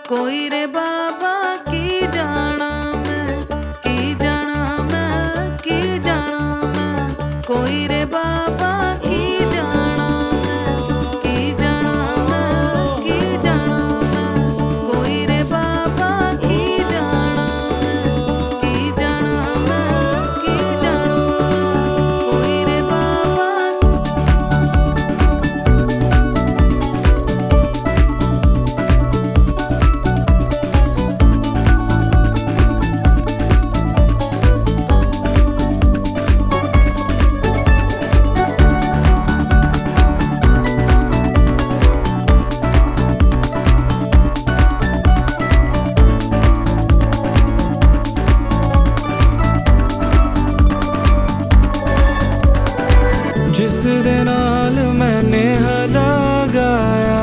कोई रे बाबा की जाना मैं, की जाना मैं, की जाना मैं, कोई रे बाबा की जाना मैं, की जाना मैं, की जाना मैं, कोई रे बाबा की जाना मैं, की जाना मैं, की जाना मैं, कोई रे बाबा। जिस दे नाल मैंने लगाया,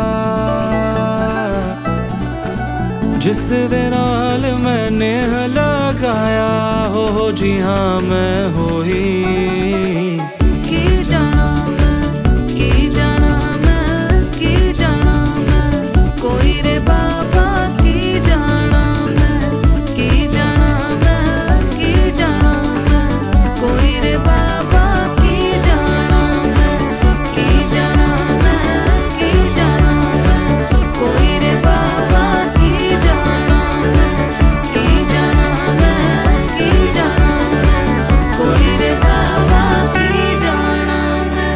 जिस दे नाल मैंने लगाया, हो जी हाँ मैं होई। की जाना मैं, की जाना मैं, की जाना मैं, कोई रे बाबा की जाना मैं, की जाना मैं, की जाना मैं, कोई रे बाबा की जाना मैं, की जाना मैं, की जाना मैं, कोई रे बाबा की जाना मैं, की जाना मैं, की जाना मैं, कोई रे बाबा की जाना मैं।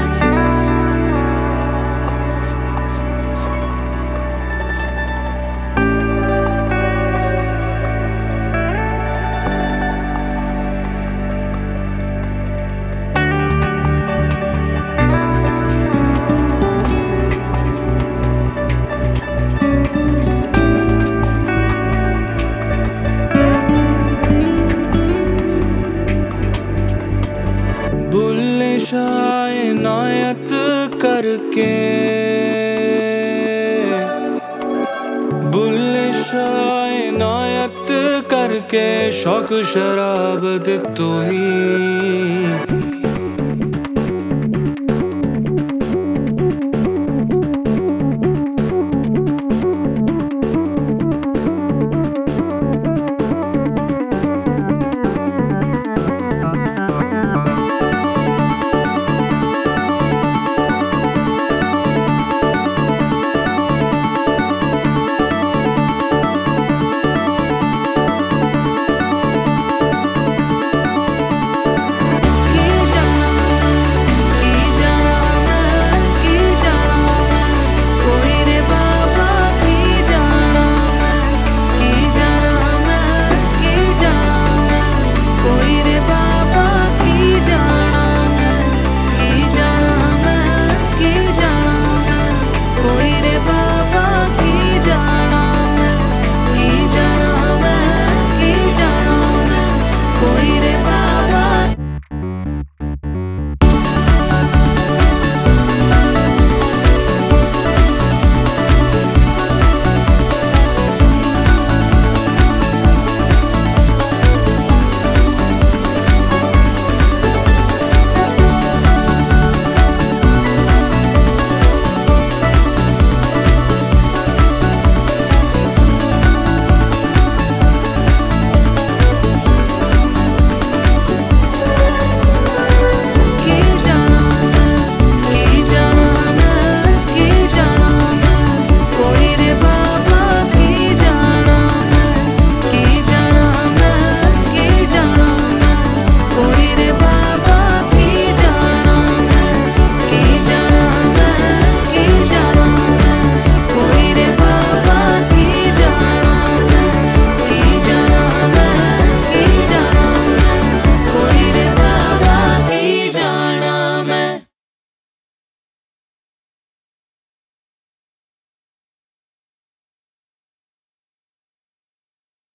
बुल्ले शाह इनायत करके, बुल्ले शाह इनायत करके, शौक शराब दितो ही।